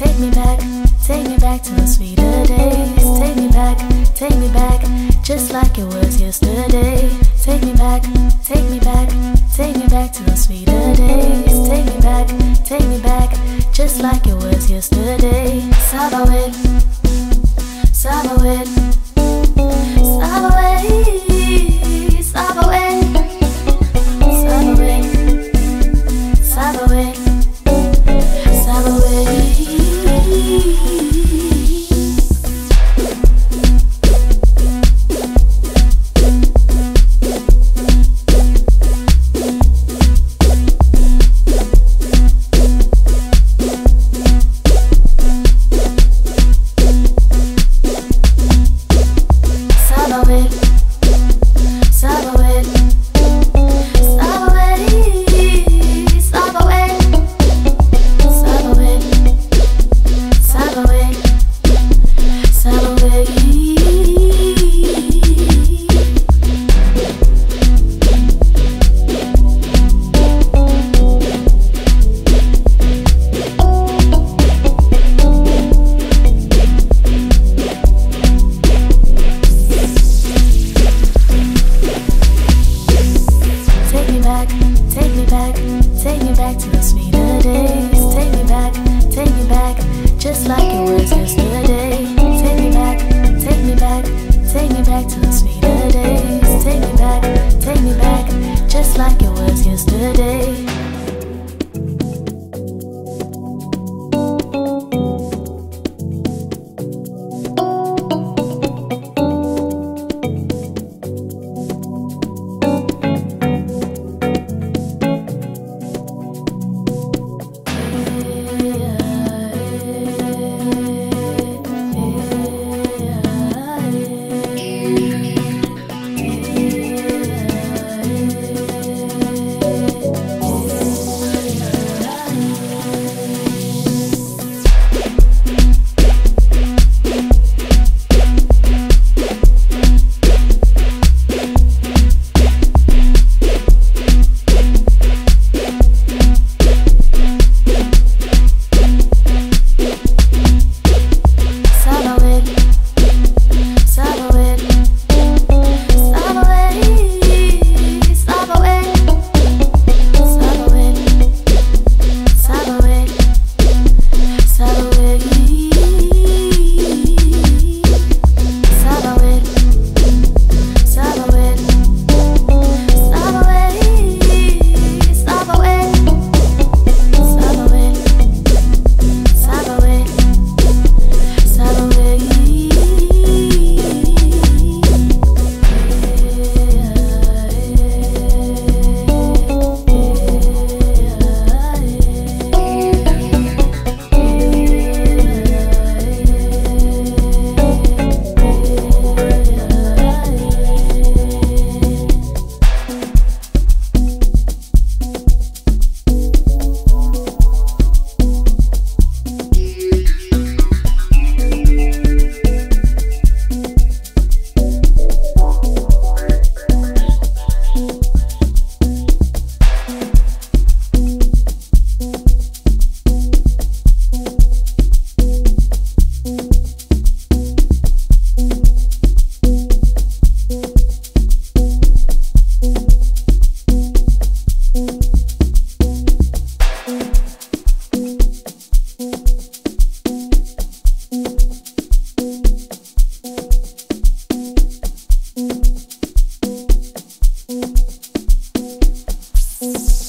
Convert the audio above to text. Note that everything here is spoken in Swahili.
take me back to the sweeter days. Take me back, just like it was yesterday. Take me back, take me back, take me back to the sweeter days. Take me back, just like it was yesterday. Sabawet, Sabawet, Sabawet, Sabawet, Sabawet, Sabawet, Sabawet. Take me back to the sweeter days. Take me back, just like it was yesterday. Take me back, take me back, take me back to the sweeter days. Take me back, just like it was yesterday. Thank